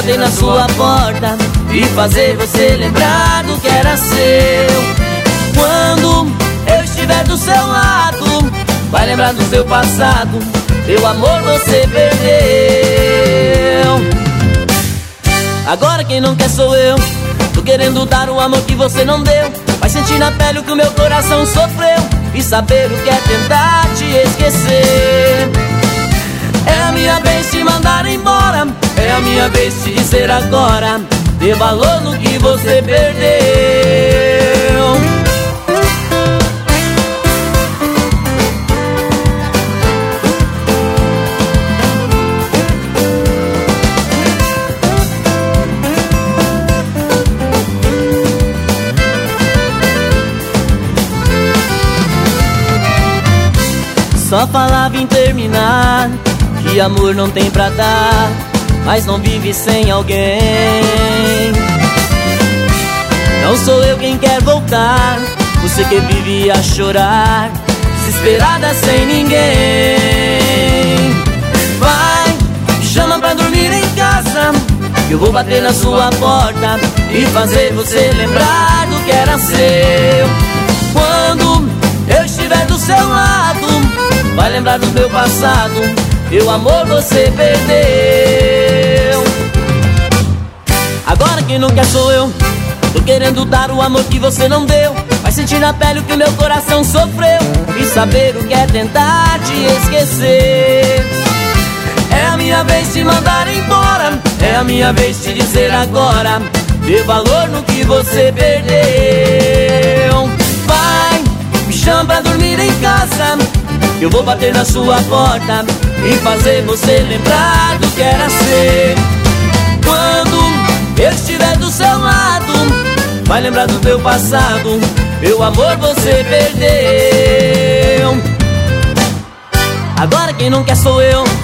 bater na sua porta e fazer você lembrar do que era seu. Quando eu estiver do seu lado, vai lembrar do seu passado. Meu amor, você perdeu. Agora quem não quer sou eu. Tô querendo dar o amor que você não deu. Vai sentir na pele o que o meu coração sofreu e saber o que é tentar te esquecer. É a minha vez de mandar embora, é a minha vez de dizer agora: dê valor no que você perdeu. Só falava em terminar, que amor não tem pra dar, mas não vive sem alguém. Não sou eu quem quer voltar, você que vive a chorar, desesperada sem ninguém. Vai, me chama pra dormir em casa, que eu vou bater na sua porta e fazer você lembrar do que era seu. Quando eu estiver do seu lado, vai lembrar do meu passado. Meu amor, você perdeu. Agora quem não quer sou eu. Tô querendo dar o amor que você não deu. Vai sentir na pele o que o meu coração sofreu e saber o que é tentar te esquecer. É a minha vez de mandar embora, é a minha vez de dizer agora: dê valor no que você perdeu. Vai, me chama pra dormir em casa, eu vou bater na sua porta e fazer você lembrar do que era ser. Quando eu estiver do seu lado, vai lembrar do meu passado. Meu amor, você perdeu. Agora quem não quer sou eu.